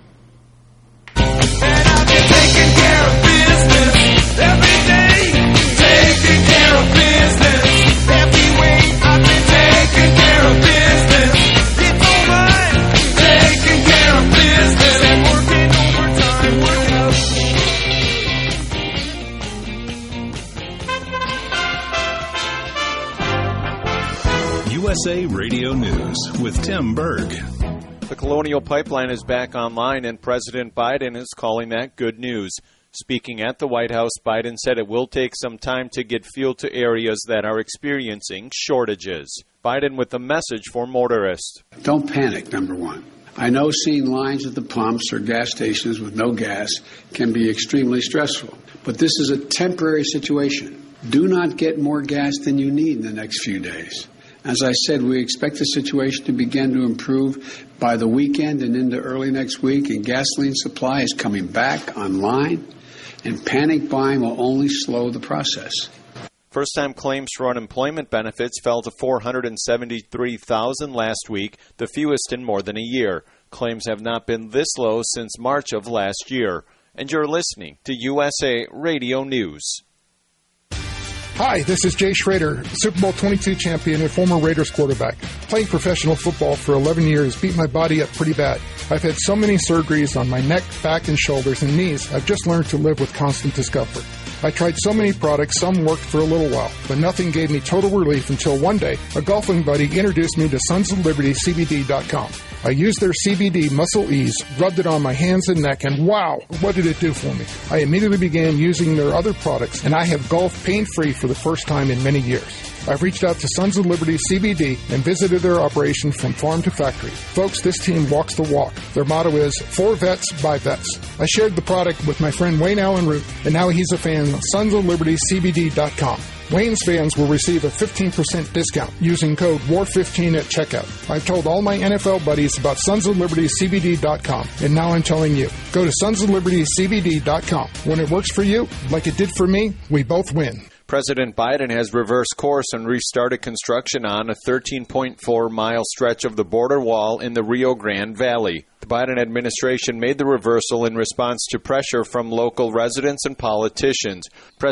I've been taking care of business every day. Taking care of business every way. I've been taking care of business. It's all right. Taking care of business and working overtime. Work out. USA Radio News with Tim Berg. The Colonial Pipeline is back online, and President Biden is calling that good news. Speaking at the White House, Biden said it will take some time to get fuel to areas that are experiencing shortages. Biden with a message for motorists. Don't panic, number one. I know seeing lines at the pumps or gas stations with no gas can be extremely stressful, but this is a temporary situation. Do not get more gas than you need in the next few days. As I said, we expect the situation to begin to improve by the weekend and into early next week, and gasoline supply is coming back online, and panic buying will only slow the process. First-time claims for unemployment benefits fell to 473,000 last week, the fewest in more than a year. Claims have not been this low since March of last year. And you're listening to USA Radio News. Hi, this is Jay Schrader, Super Bowl 22 champion and former Raiders quarterback. Playing professional football for 11 years beat my body up pretty bad. I've had so many surgeries on my neck, back, and shoulders and knees, I've just learned to live with constant discomfort. I tried so many products, some worked for a little while, but nothing gave me total relief until one day a golfing buddy introduced me to SonsOfLibertyCBD.com. I used their CBD Muscle Ease, rubbed it on my hands and neck, and wow, what did it do for me? I immediately began using their other products, and I have golfed pain-free for the first time in many years. I've reached out to Sons of Liberty CBD and visited their operation from farm to factory. Folks, this team walks the walk. Their motto is, for vets, by vets. I shared the product with my friend Wayne Allen Root, and now he's a fan of SonsOfLibertyCBD.com. Wayne's fans will receive a 15% discount using code WAR15 at checkout. I've told all my NFL buddies about SonsOfLibertyCBD.com, and now I'm telling you. Go to SonsOfLibertyCBD.com. When it works for you, like it did for me, we both win. President Biden has reversed course and restarted construction on a 13.4-mile stretch of the border wall in the Rio Grande Valley. The Biden administration made the reversal in response to pressure from local residents and politicians.